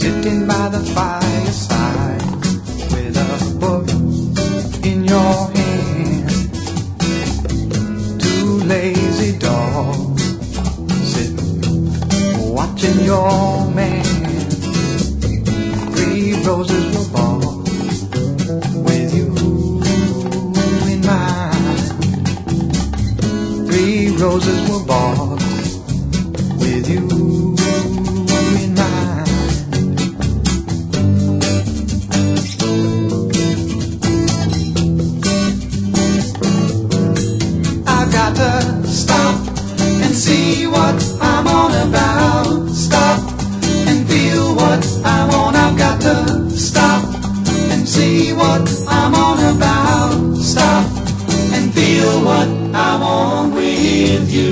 sitting by the fireside with a book in your hand. Two lazy dogs sitting watching your man. Three roses were bought with you in mind. Three roses were bought with you in mind. I've got to stop and see what I'm on about. Stop and feel what I want. I've got to stop and see what I'm on about. Stop and feel what I want with you.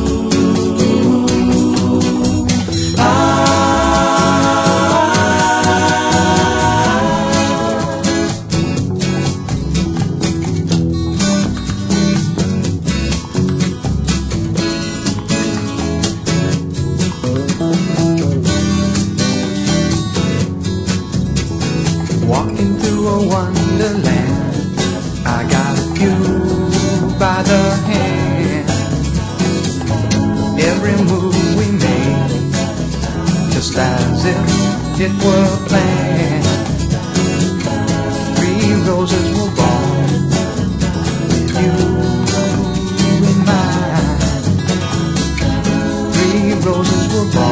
Walking through a wonderland, I got you by the hand. Every move we made, just as if it were planned. Three roses were born with you in mind. Three roses were born